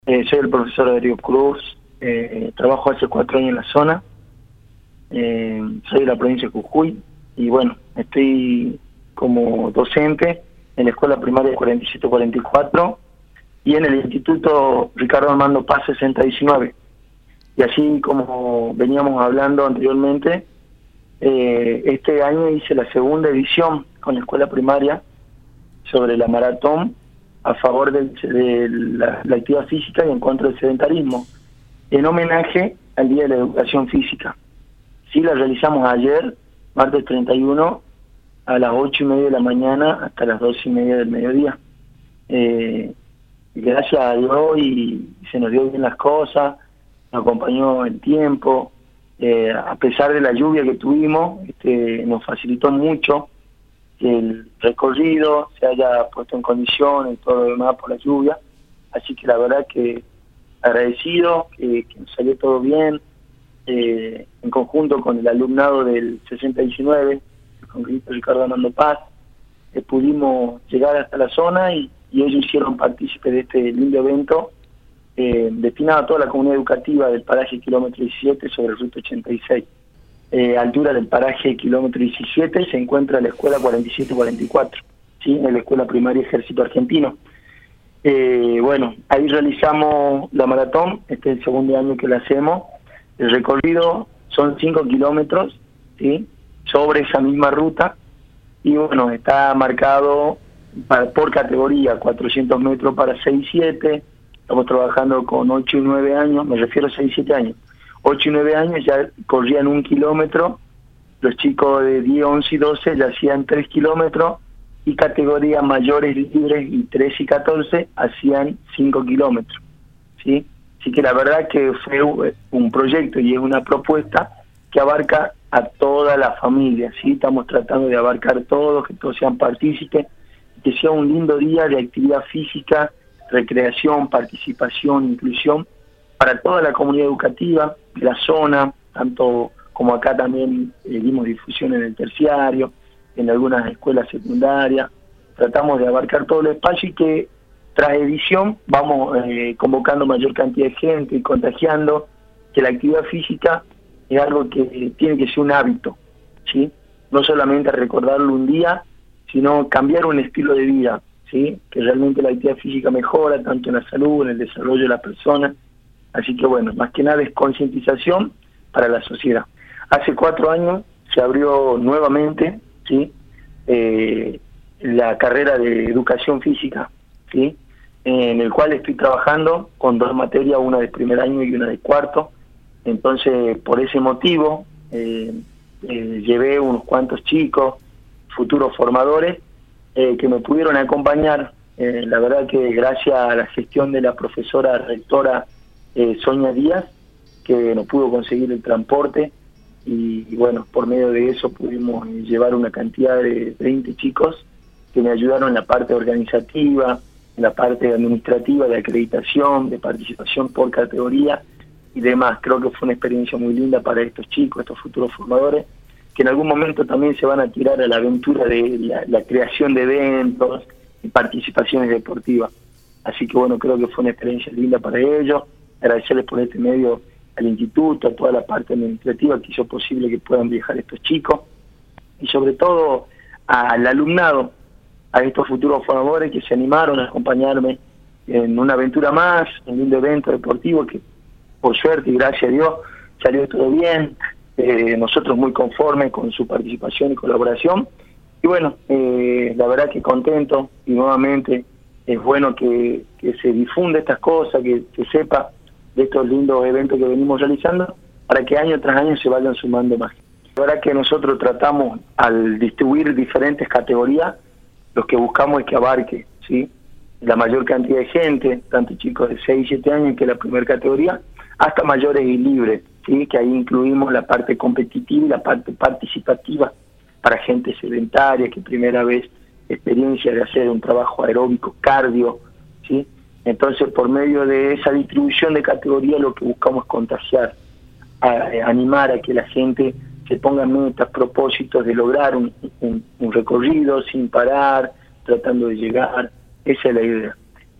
Soy el profesor Darío Cruz, trabajo hace 4 años en la zona, soy de la provincia de Jujuy y bueno, estoy como docente en la escuela primaria 4744 y en el Instituto Ricardo Armando Paz 6019. Y así como veníamos hablando anteriormente, este año hice la segunda edición con la escuela primaria sobre la maratón a favor de la actividad física y en contra del sedentarismo, en homenaje al Día de la Educación Física. Sí, la realizamos ayer, martes 31, a las 8:30 de la mañana hasta las 12:30 del mediodía. Gracias a Dios y se nos dio bien las cosas, nos acompañó el tiempo, a pesar de la lluvia que tuvimos, nos facilitó mucho que el recorrido se haya puesto en condiciones y todo lo demás por la lluvia, así que la verdad que agradecido, que nos salió todo bien, en conjunto con el alumnado del 6019, el congreso Ricardo Armando Paz, pudimos llegar hasta la zona y ellos hicieron partícipe de este lindo evento destinado a toda la comunidad educativa del paraje kilómetro 17 sobre el ruta 86. Altura del paraje kilómetro 17 se encuentra la escuela 4744, ¿sí? En la escuela primaria Ejército Argentino. Bueno, ahí realizamos la maratón, este es el segundo año que la hacemos. El recorrido son 5 kilómetros, ¿sí? Sobre esa misma ruta, y bueno, está marcado por categoría: 400 metros para 6 y 7, estamos trabajando con 8 y 9 años, me refiero a 6 y 7 años. 8 y 9 años ya corrían 1 kilómetro, los chicos de 10, 11 y 12 ya hacían 3 kilómetros, y categorías mayores libres y 13 y 14 hacían 5 kilómetros, ¿sí? Así que la verdad que fue un proyecto y es una propuesta que abarca a toda la familia, ¿sí? Estamos tratando de abarcar todos, que todos sean partícipes, que sea un lindo día de actividad física, recreación, participación, inclusión para toda la comunidad educativa de la zona, tanto como acá también dimos difusión en el terciario, en algunas escuelas secundarias. Tratamos de abarcar todo el espacio y que tras edición vamos convocando mayor cantidad de gente y contagiando que la actividad física es algo que tiene que ser un hábito, ¿sí? No solamente recordarlo un día, sino cambiar un estilo de vida, ¿sí? Que realmente la actividad física mejora tanto en la salud, en el desarrollo de la persona. Así que bueno, más que nada es concientización para la sociedad. Hace 4 años se abrió nuevamente, ¿sí? La carrera de educación física, ¿sí? En el cual estoy trabajando con 2 materias, una de primer año y una de cuarto. Entonces, por ese motivo, llevé unos cuantos chicos, futuros formadores, que me pudieron acompañar. La verdad que gracias a la gestión de la profesora rectora Sonia Díaz, que nos pudo conseguir el transporte, y bueno, por medio de eso pudimos llevar una cantidad de 20 chicos que me ayudaron en la parte organizativa, en la parte administrativa, de acreditación, de participación por categoría y demás. Creo que fue una experiencia muy linda para estos chicos, estos futuros formadores, que en algún momento también se van a tirar a la aventura de la creación de eventos y participaciones deportivas. Así que bueno, creo que fue una experiencia linda para ellos. Agradecerles por este medio al instituto, a toda la parte administrativa que hizo posible que puedan viajar estos chicos, y sobre todo al alumnado, a estos futuros formadores que se animaron a acompañarme en una aventura más, en un lindo evento deportivo que por suerte y gracias a Dios salió todo bien. Nosotros muy conformes con su participación y colaboración, y bueno, la verdad que contento, y nuevamente es bueno que se difunda estas cosas, que se sepa de estos lindos eventos que venimos realizando, para que año tras año se vayan sumando más. La verdad que nosotros tratamos, al distribuir diferentes categorías, lo que buscamos es que abarque, ¿sí?, la mayor cantidad de gente, tanto chicos de 6 y 7 años, que es la primera categoría, hasta mayores y libres, ¿sí?, que ahí incluimos la parte competitiva y la parte participativa para gente sedentaria, que primera vez experiencia de hacer un trabajo aeróbico, cardio, ¿sí? Entonces, por medio de esa distribución de categorías, lo que buscamos es contagiar, animar a que la gente se ponga metas, propósitos de lograr un recorrido sin parar, tratando de llegar. Esa es la idea.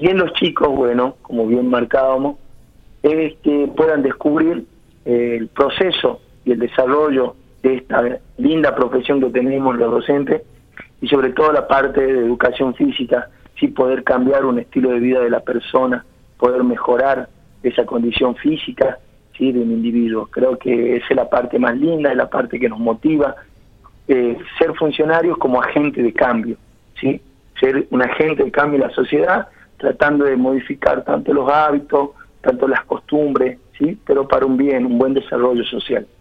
Y en los chicos, bueno, como bien marcábamos, es que puedan descubrir el proceso y el desarrollo de esta linda profesión que tenemos los docentes, y sobre todo la parte de educación física, sí, poder cambiar un estilo de vida de la persona, poder mejorar esa condición física, sí, de un individuo. Creo que esa es la parte más linda, es la parte que nos motiva, ser funcionarios como agente de cambio, sí, ser un agente de cambio en la sociedad, tratando de modificar tanto los hábitos, tanto las costumbres, sí, pero para un bien, un buen desarrollo social.